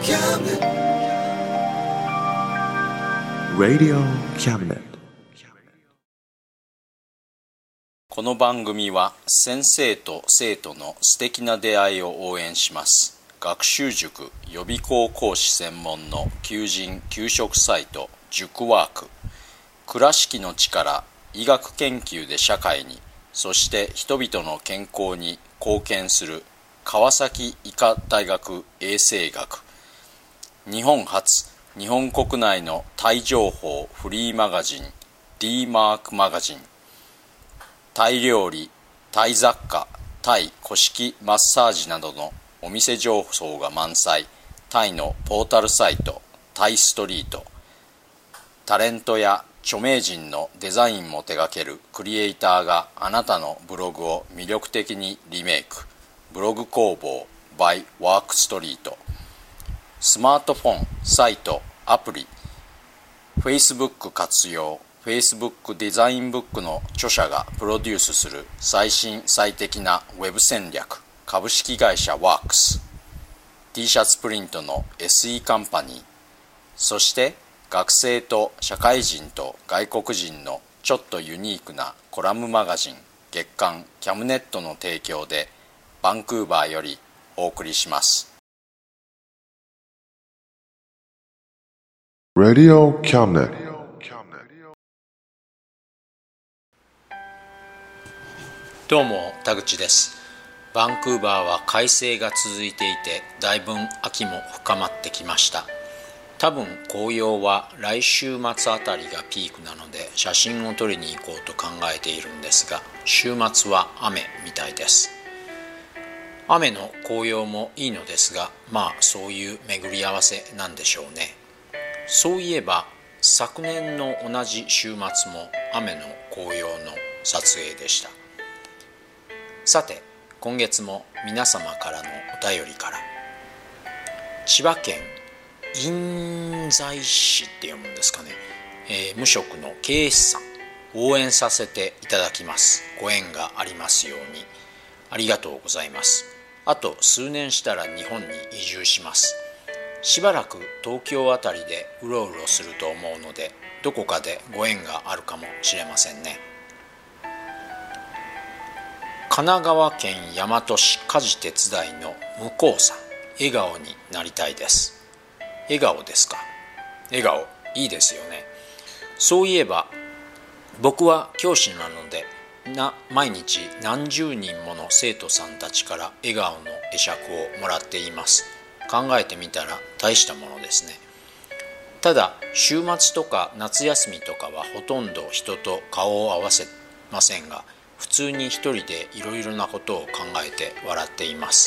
Radio Cabinet。 この番組は先生と生徒の素敵な出会いを応援します。学習塾予備校講師専門の求人・求職サイト塾ワーク。倉敷の力、医学研究で社会に、そして人々の健康に貢献する川崎医科大学衛生学。日本初、日本国内のタイ情報フリーマガジン D マークマガジン。タイ料理、タイ雑貨、タイ古式マッサージなどのお店情報が満載。タイのポータルサイトタイストリート。タレントや著名人のデザインも手掛けるクリエイターがあなたのブログを魅力的にリメイク。ブログ工房 by ワークストリート。スマートフォン、サイト、アプリ、Facebook 活用。Facebook デザインブックの著者がプロデュースする最新最適なウェブ戦略。株式会社ワークス。 T シャツプリントの SE カンパニー。そして学生と社会人と外国人のちょっとユニークなコラムマガジン月刊キャムネットの提供でバンクーバーよりお送りします。 Radio Cabinet。 どうも田口です。バンクーバーは快晴が続いていて、だいぶ秋も深まってきました。多分紅葉は来週末あたりがピークなので写真を撮りに行こうと考えているんですが、週末は雨みたいです。雨の紅葉もいいのですが、そういう巡り合わせなんでしょうね。そういえば昨年の同じ週末も雨の紅葉の撮影でした。さて今月も皆様からのお便りから、千葉県印西市って読むんですかね、無職の KS さん、応援させていただきます。ご縁がありますように。ありがとうございます。あと数年したら日本に移住します。しばらく東京あたりでうろうろすると思うので、どこかでご縁があるかもしれませんね。神奈川県大和市家事手伝いの向こうさん、笑顔になりたいです。笑顔ですか。笑顔いいですよね。そういえば僕は教師なので毎日何十人もの生徒さんたちから笑顔の会釈をもらっています。考えてみたら大したものですね。ただ週末とか夏休みとかはほとんど人と顔を合わせませんが、普通に一人でいろいろなことを考えて笑っています。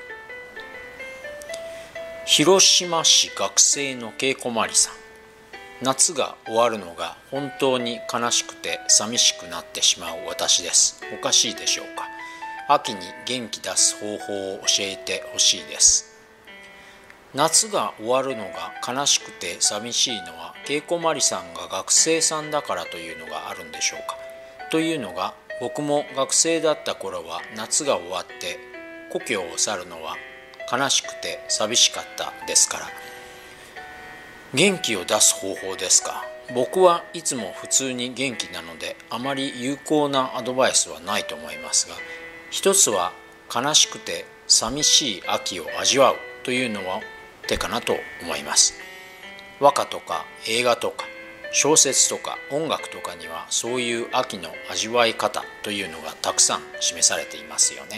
広島市学生のけいこまりさん、夏が終わるのが本当に悲しくて寂しくなってしまう私です。おかしいでしょうか。秋に元気出す方法を教えてほしいです。夏が終わるのが悲しくて寂しいのは、けいこまりさんが学生さんだからというのがあるんでしょうか。というのが、僕も学生だった頃は夏が終わって故郷を去るのは悲しくて寂しかったですから。元気を出す方法ですか。僕はいつも普通に元気なので、あまり有効なアドバイスはないと思いますが、一つは悲しくて寂しい秋を味わうというのは手かなと思います。和歌とか映画とか小説とか音楽とかにはそういう秋の味わい方というのがたくさん示されていますよね。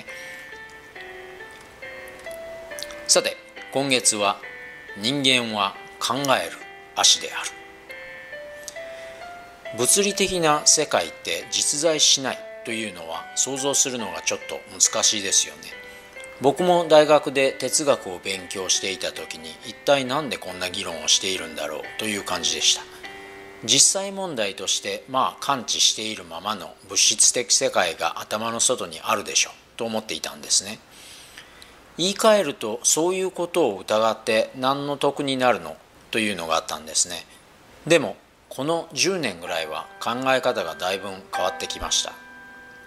さて今月は、人間は考える足である。物理的な世界って実在しないというのは想像するのがちょっと難しいですよね。僕も大学で哲学を勉強していた時に、一体なんでこんな議論をしているんだろうという感じでした。実際問題として感知しているままの物質的世界が頭の外にあるでしょと思っていたんですね。言い換えると、そういうことを疑って何の得になるのというのがあったんですね。でもこの10年ぐらいは考え方がだいぶ変わってきました。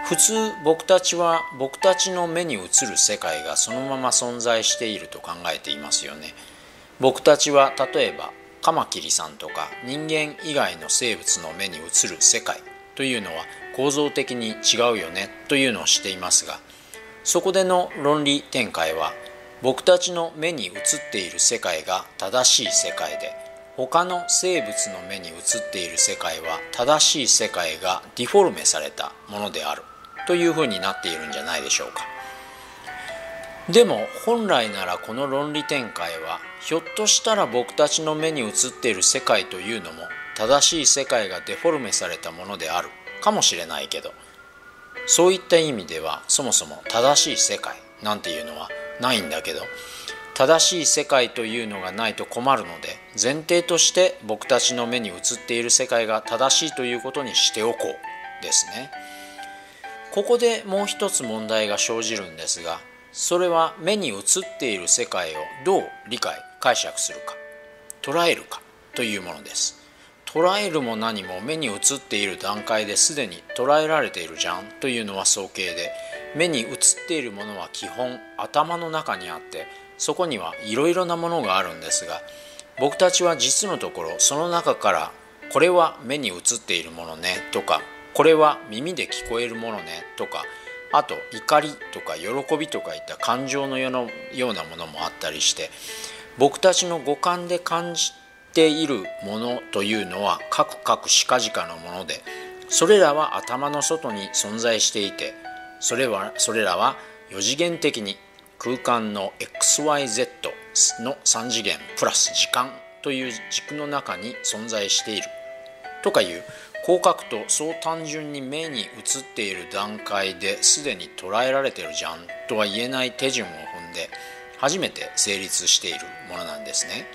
普通僕たちは僕たちの目に映る世界がそのまま存在していると考えていますよね。僕たちは例えばカマキリさんとか人間以外の生物の目に映る世界というのは構造的に違うよねというのをしていますが、そこでの論理展開は僕たちの目に映っている世界が正しい世界で、他の生物の目に映っている世界は正しい世界がディフォルメされたものであるというふうになっているんじゃないでしょうか。でも本来ならこの論理展開はひょっとしたら僕たちの目に映っている世界というのも正しい世界がデフォルメされたものであるかもしれないけど、そういった意味ではそもそも正しい世界なんていうのはないんだけど、正しい世界というのがないと困るので前提として僕たちの目に映っている世界が正しいということにしておこうですね。ここでもう一つ問題が生じるんですが、それは目に映っている世界をどう理解解釈するか捉えるかというものです。捉えるも何も目に映っている段階ですでに捉えられているじゃんというのは早計で、目に映っているものは基本頭の中にあって、そこにはいろいろなものがあるんですが、僕たちは実のところその中からこれは目に映っているものねとか、これは耳で聞こえるものねとか、あと怒りとか喜びとかいった感情のようなものもあったりして、僕たちの五感で感じているものというのはカクカクしかじかのもので、それらは頭の外に存在していて、それらは4次元的に空間の XYZ の3次元プラス時間という軸の中に存在しているとかいう、こう書くとそう単純に目に映っている段階ですでに捉えられてるじゃんとは言えない手順を踏んで初めて成立しているものなんですね。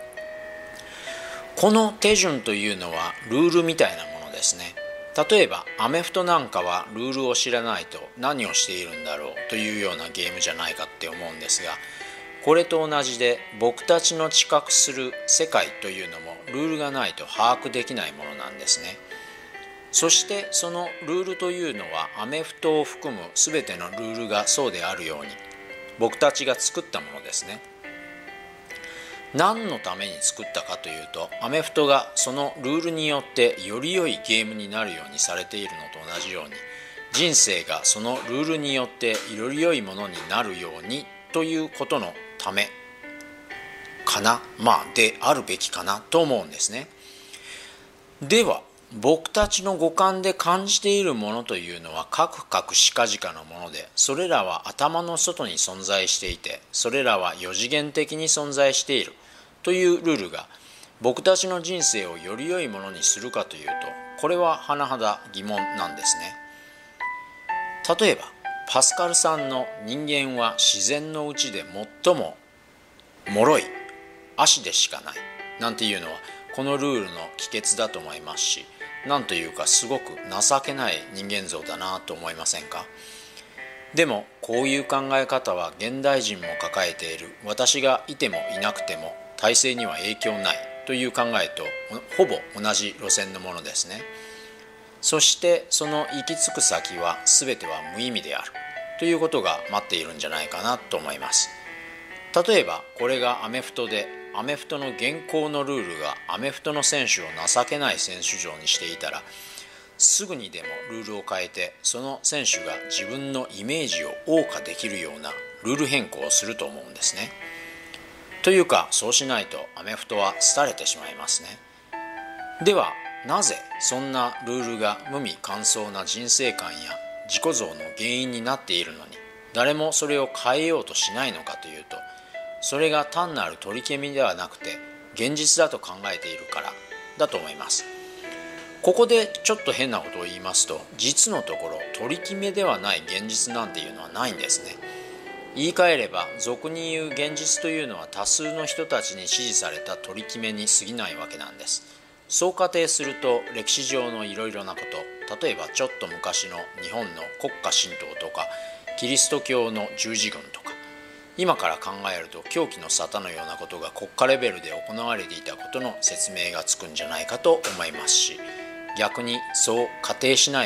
この手順というのはルールみたいなものですね。例えばアメフトなんかはルールを知らないと何をしているんだろうというようなゲームじゃないかって思うんですが、これと同じで僕たちの知覚する世界というのもルールがないと把握できないものなんですね。そしてそのルールというのはアメフトを含む全てのルールがそうであるように僕たちが作ったものですね。何のために作ったかというと、アメフトがそのルールによってより良いゲームになるようにされているのと同じように、人生がそのルールによってより良いものになるようにということのためかな、であるべきかなと思うんですね。では僕たちの五感で感じているものというのはカクカクしかじかのもので、それらは頭の外に存在していて、それらは4次元的に存在しているというルールが僕たちの人生をより良いものにするかというと、これは甚だ疑問なんですね。例えばパスカルさんの人間は自然のうちで最も脆い足でしかないなんていうのはこのルールの帰結だと思いますし、なんというかすごく情けない人間像だなと思いませんか。でもこういう考え方は現代人も抱えている私がいてもいなくても体制には影響ないという考えとほぼ同じ路線のものですね。そしてその行き着く先は全ては無意味であるということが待っているんじゃないかなと思います。例えばこれがアメフトで、アメフトの現行のルールがアメフトの選手を情けない選手上にしていたら、すぐにでもルールを変えてその選手が自分のイメージを謳歌できるようなルール変更をすると思うんですね。というかそうしないとアメフトは廃れてしまいますね。ではなぜそんなルールが無味乾燥な人生観や自己像の原因になっているのに誰もそれを変えようとしないのかというと、それが単なる取り決めではなくて現実だと考えているからだと思います。ここでちょっと変なことを言いますと、実のところ取り決めではない現実なんていうのはないんですね。言い換えれば俗に言う現実というのは多数の人たちに支持された取り決めに過ぎないわけなんです。そう仮定すると歴史上のいろいろなこと、例えばちょっと昔の日本の国家神道とかキリスト教の十字軍とか、今から考えると狂気の沙汰のようなことが国家レベルで行われていたことの説明がつくんじゃないかと思いますし、逆にそう仮定しないと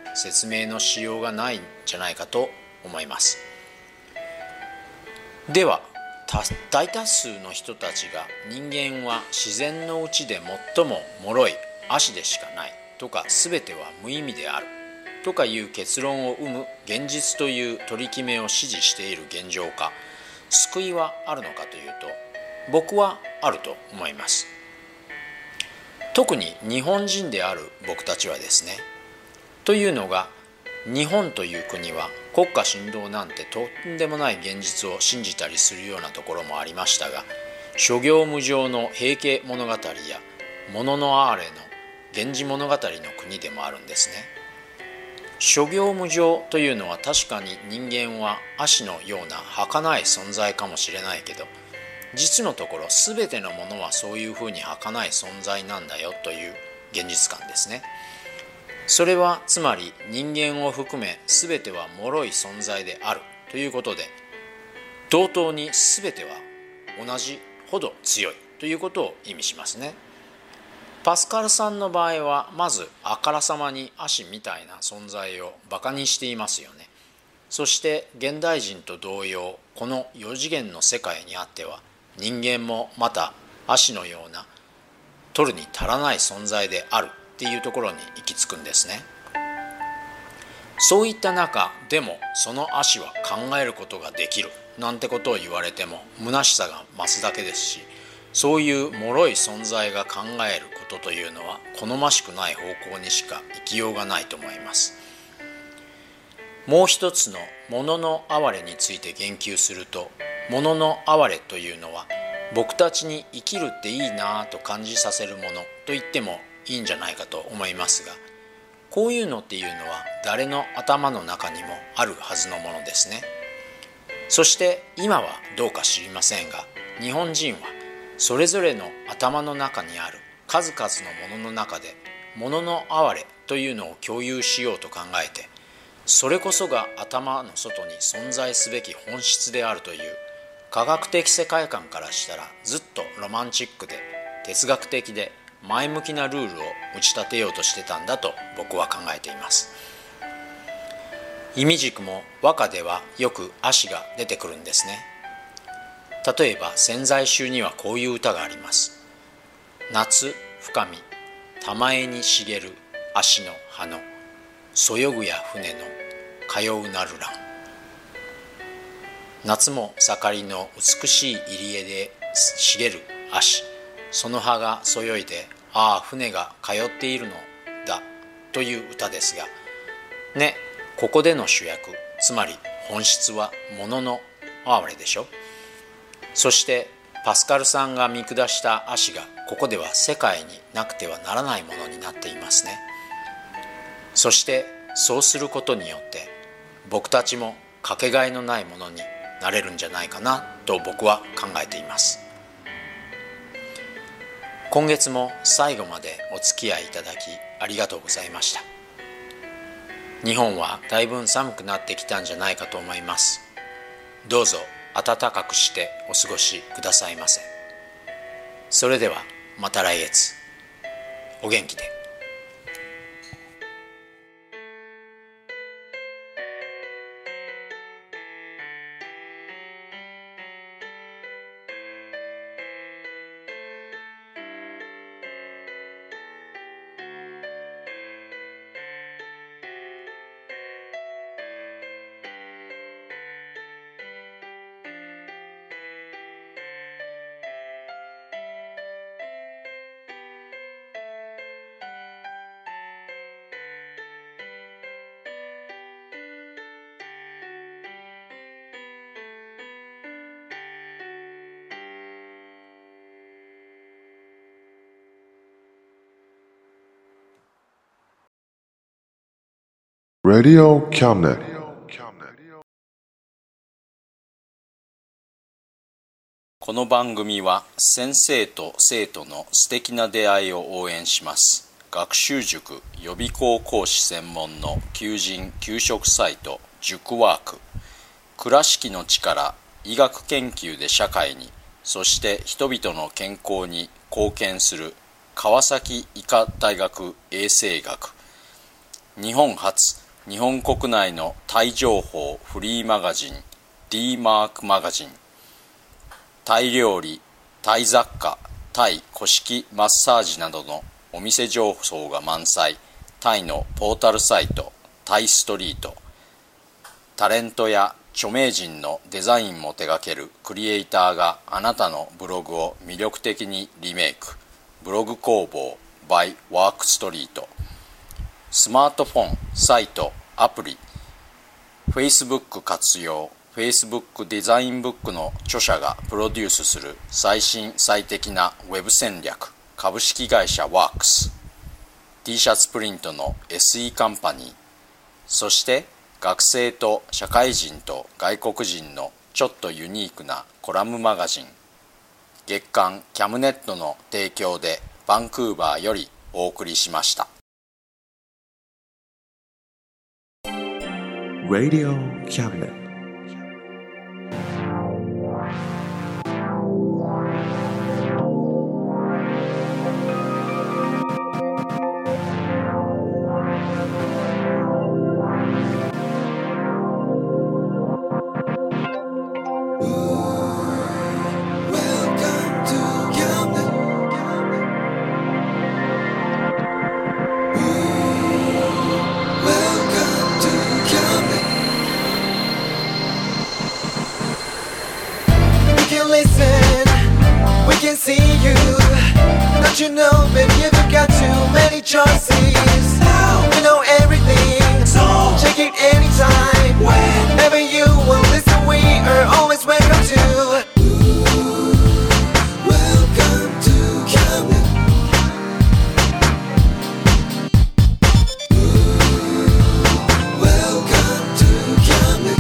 説明のしようがないんじゃないかと思います。では大多数の人たちが人間は自然のうちで最も脆い足でしかないとか、全ては無意味であるとかいう結論を生む現実という取り決めを支持している現状か、救いはあるのかというと、僕はあると思います。特に日本人である僕たちはですね。というのが、日本という国は国家神道なんてとんでもない現実を信じたりするようなところもありましたが、諸行無常の平家物語や物の哀れの源氏物語の国でもあるんですね。諸行無常というのは確かに人間は足のような儚い存在かもしれないけど、実のところ全てのものはそういうふうに儚い存在なんだよという現実感ですね。それはつまり人間を含め全ては脆い存在であるということで、同等に全ては同じほど強いということを意味しますね。パスカルさんの場合はまずあからさまに足みたいな存在をバカにしていますよね。そして現代人と同様、この4次元の世界にあっては人間もまた足のような取るに足らない存在であるっていうところに行き着くんですね。そういった中でもその足は考えることができるなんてことを言われても虚しさが増すだけですし、そういう脆い存在が考えることというのは好ましくない方向にしか生きようがないと思います。もう一つの物の哀れについて言及すると、物の哀れというのは僕たちに生きるっていいなと感じさせるものと言ってもいいんじゃないかと思いますが、こういうのっていうのは誰の頭の中にもあるはずのものですね。そして今はどうか知りませんが、日本人はそれぞれの頭の中にある数々のものの中で物の哀れというのを共有しようと考えて、それこそが頭の外に存在すべき本質であるという科学的世界観からしたらずっとロマンチックで哲学的で前向きなルールを打ち立てようとしてたんだと僕は考えています。意味軸も和歌ではよく足が出てくるんですね。例えば潜在集にはこういう歌があります。夏深み玉江に茂る足の葉のそよぐや船の通うなるらん。夏も盛りの美しい入り江で茂る足、その葉がそよいで、ああ船が通っているのだという歌ですがね、ここでの主役、つまり本質は物の哀れでしょ。そしてパスカルさんが見下した足がここでは世界になくてはならないものになっていますね。そしてそうすることによって僕たちもかけがえのないものになれるんじゃないかなと僕は考えています。今月も最後までお付き合いいただきありがとうございました。日本はだいぶ寒くなってきたんじゃないかと思います。どうぞ暖かくしてお過ごしくださいませ。それではまた来月お元気で。 Radio Cabinet. この番組は先生と生徒の素敵な出会いを応援します。学習塾予備校講師専門の求人・求職サイト塾ワーク。倉敷の力、医学研究で社会に、そして人々の健康に貢献する川崎医科大学衛生学。日本初日本国内のタイ情報フリーマガジン D マークマガジン、タイ料理、タイ雑貨、タイ古式マッサージなどのお店情報が満載、タイのポータルサイトタイストリート、タレントや著名人のデザインも手掛けるクリエイターがあなたのブログを魅力的にリメイク、ブログ工房 by ワークストリート、スマートフォン、サイト、アプリ、Facebook 活用、Facebook デザインブックの著者がプロデュースする最新最適なウェブ戦略、株式会社ワークス、T シャツプリントの SE カンパニー、そして学生と社会人と外国人のちょっとユニークなコラムマガジン、月刊キャムネットの提供でバンクーバーよりお送りしました。 Radio Cabinet. You know, baby, you've got too many choices. You know everything, so check it anytime. Whenever you will listen, we are always welcome to. Welcome to Camden. Welcome to Camden.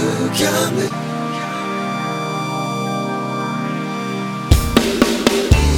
Camden.